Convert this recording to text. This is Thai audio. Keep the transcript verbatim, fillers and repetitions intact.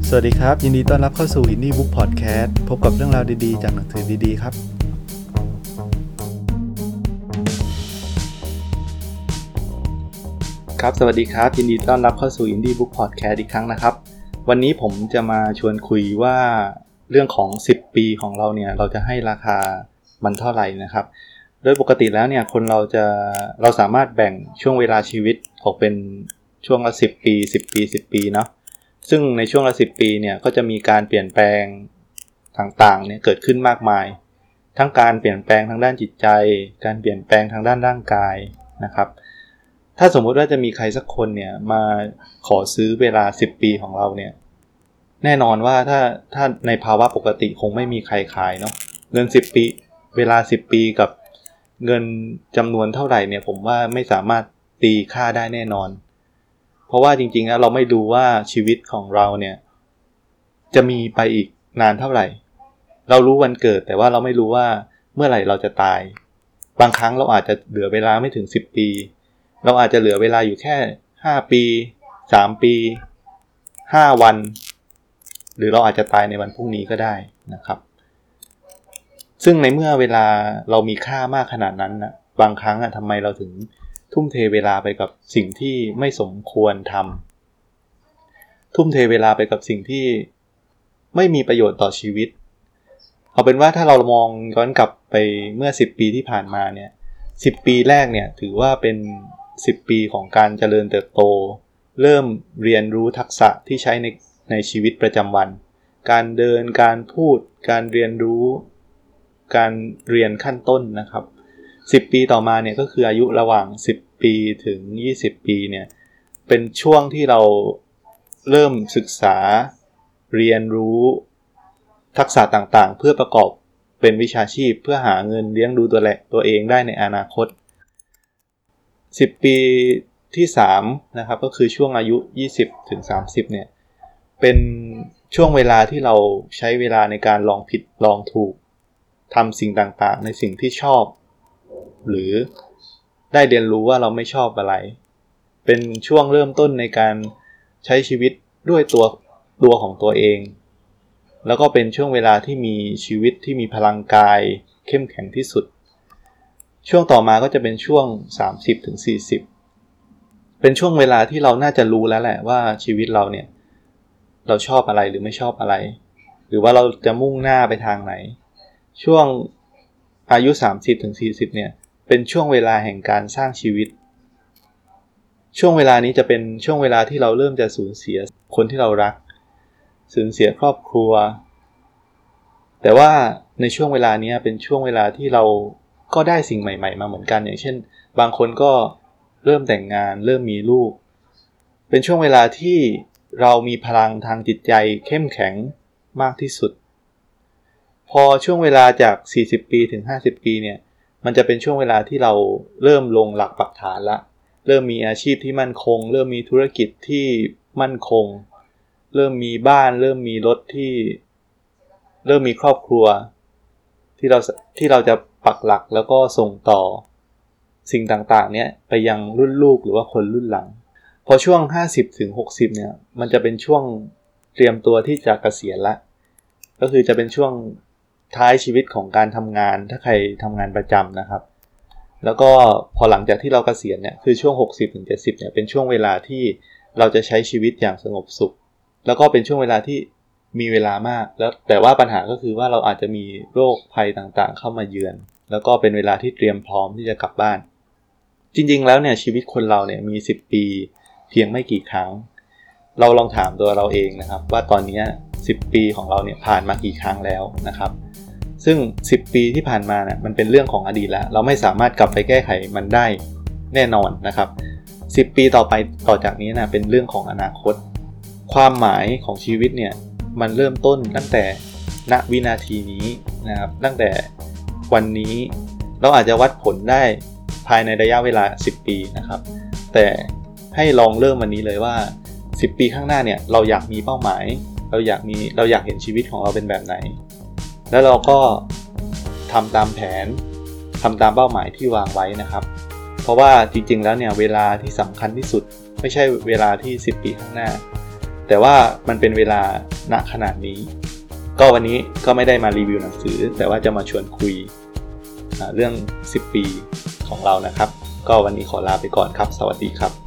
สวัสดีครับยินดีต้อนรับเข้าสู่ Indie Book Podcast พบกับเรื่องราวดีๆจากหนังสือดีๆครับครับสวัสดีครับยินดีต้อนรับเข้าสู่ Indie Book Podcast อีกครั้งนะครับวันนี้ผมจะมาชวนคุยว่าเรื่องของสิบปีของเราเนี่ยเราจะให้ราคามันเท่าไหร่นะครับโดยปกติแล้วเนี่ยคนเราจะเราสามารถแบ่งช่วงเวลาชีวิตออกเป็นช่วงละสิบปีสิบปีสิบปีเนาะซึ่งในช่วงละสิบปีเนี่ยก็จะมีการเปลี่ยนแปลงต่างๆเนี่ยเกิดขึ้นมากมายทั้งการเปลี่ยนแปลงทางด้านจิตใจการเปลี่ยนแปลงทางด้านร่างกายนะครับถ้าสมมุติว่าจะมีใครสักคนเนี่ยมาขอซื้อเวลาสิบปีของเราเนี่ยแน่นอนว่าถ้าถ้าในภาวะปกติคงไม่มีใครขายเนาะเงินสิบปีเวลาสิบปีกับเงินจำนวนเท่าไหร่เนี่ยผมว่าไม่สามารถตีค่าได้แน่นอนเพราะว่าจริงๆแล้วเราไม่รู้ว่าชีวิตของเราเนี่ยจะมีไปอีกนานเท่าไหร่เรารู้วันเกิดแต่ว่าเราไม่รู้ว่าเมื่อไหร่เราจะตายบางครั้งเราอาจจะเหลือเวลาไม่ถึงสิบปีเราอาจจะเหลือเวลาอยู่แค่ห้าปีสามปีห้าวันหรือเราอาจจะตายในวันพรุ่งนี้ก็ได้นะครับซึ่งในเมื่อเวลาเรามีค่ามากขนาดนั้นนะบางครั้งอ่ะทำไมเราถึงทุ่มเทเวลาไปกับสิ่งที่ไม่สมควรทำทุ่มเทเวลาไปกับสิ่งที่ไม่มีประโยชน์ต่อชีวิตเอาเป็นว่าถ้าเรามองย้อนกลับไปเมื่อสิบปีที่ผ่านมาเนี่ยสิบปีแรกเนี่ยถือว่าเป็นสิบปีของการเจริญเติบโตเริ่มเรียนรู้ทักษะที่ใช้ในในชีวิตประจำวันการเดินการพูดการเรียนรู้การเรียนขั้นต้นนะครับสิบปีต่อมาเนี่ยก็คืออายุระหว่างสิบปีถึงยี่สิบปีเนี่ยเป็นช่วงที่เราเริ่มศึกษาเรียนรู้ทักษะต่างๆเพื่อประกอบเป็นวิชาชีพเพื่อหาเงินเลี้ยงดูตัวแหละตัวเองได้ในอนาคตสิบปีที่สามนะครับก็คือช่วงอายุยี่สิบถึงสามสิบเนี่ยเป็นช่วงเวลาที่เราใช้เวลาในการลองผิดลองถูกทำสิ่งต่างๆในสิ่งที่ชอบหรือได้เรียนรู้ว่าเราไม่ชอบอะไรเป็นช่วงเริ่มต้นในการใช้ชีวิตด้วยตัวตัวของตัวเองแล้วก็เป็นช่วงเวลาที่มีชีวิตที่มีพลังกายเข้มแข็งที่สุดช่วงต่อมาก็จะเป็นช่วง สามสิบถึงสี่สิบ เป็นช่วงเวลาที่เราน่าจะรู้แล้วแหละว่าชีวิตเราเนี่ยเราชอบอะไรหรือไม่ชอบอะไรหรือว่าเราจะมุ่งหน้าไปทางไหนช่วงอายุ สามสิบถึงสี่สิบ เนี่ยเป็นช่วงเวลาแห่งการสร้างชีวิตช่วงเวลานี้จะเป็นช่วงเวลาที่เราเริ่มจะสูญเสียคนที่เรารักสูญเสียครอบครัวแต่ว่าในช่วงเวลานี้เป็นช่วงเวลาที่เราก็ได้สิ่งใหม่ๆมาเหมือนกันอย่างเช่นบางคนก็เริ่มแต่งงานเริ่มมีลูกเป็นช่วงเวลาที่เรามีพลังทางจิตใจเข้มแข็งมากที่สุดพอช่วงเวลาจากสี่สิบปีถึงห้าสิบปีเนี่ยมันจะเป็นช่วงเวลาที่เราเริ่มลงหลักปักฐานละเริ่มมีอาชีพที่มั่นคงเริ่มมีธุรกิจที่มั่นคงเริ่มมีบ้านเริ่มมีรถที่เริ่มมีครอบครัวที่เราที่เราจะปักหลักแล้วก็ส่งต่อสิ่งต่างๆเนี่ยไปยังรุ่นลูกหรือว่าคนรุ่นหลังพอช่วงห้าสิบถึงหกสิบเนี่ยมันจะเป็นช่วงเตรียมตัวที่จะเกษียณละก็คือจะเป็นช่วงท้ายชีวิตของการทำงานถ้าใครทำงานประจำนะครับแล้วก็พอหลังจากที่เราเกษียณเนี่ยคือช่วงหกสิบถึงเจ็ดสิบเนี่ยเป็นช่วงเวลาที่เราจะใช้ชีวิตอย่างสงบสุขแล้วก็เป็นช่วงเวลาที่มีเวลามากแล้วแต่ว่าปัญหาก็คือว่าเราอาจจะมีโรคภัยต่างๆเข้ามาเยือนแล้วก็เป็นเวลาที่เตรียมพร้อมที่จะกลับบ้านจริงๆแล้วเนี่ยชีวิตคนเราเนี่ยมีสิบปีเพียงไม่กี่ครั้งเราลองถามตัวเราเองนะครับว่าตอนนี้สิบปีของเราเนี่ยผ่านมากี่ครั้งแล้วนะครับซึ่งสิบปีที่ผ่านมาเนี่ยมันเป็นเรื่องของอดีตแล้วเราไม่สามารถกลับไปแก้ไขมันได้แน่นอนนะครับสิบปีต่อไปต่อจากนี้นะเป็นเรื่องของอนาคตความหมายของชีวิตเนี่ยมันเริ่มต้นตั้งแต่ณวินาทีนี้นะครับตั้งแต่วันนี้เราอาจจะวัดผลได้ภายในระยะเวลาสิบปีนะครับแต่ให้ลองเริ่มวันนี้เลยว่าสิบปีข้างหน้าเนี่ยเราอยากมีเป้าหมายเราอยากมีเราอยากเห็นชีวิตของเราเป็นแบบไหนแล้วเราก็ทำตามแผนทำตามเป้าหมายที่วางไว้นะครับเพราะว่าจริงๆแล้วเนี่ยเวลาที่สำคัญที่สุดไม่ใช่เวลาที่สิบปีข้างหน้าแต่ว่ามันเป็นเวลาณขนาดนี้ก็วันนี้ก็ไม่ได้มารีวิวหนังสือแต่ว่าจะมาชวนคุยเรื่องสิบปีของเรานะครับก็วันนี้ขอลาไปก่อนครับสวัสดีครับ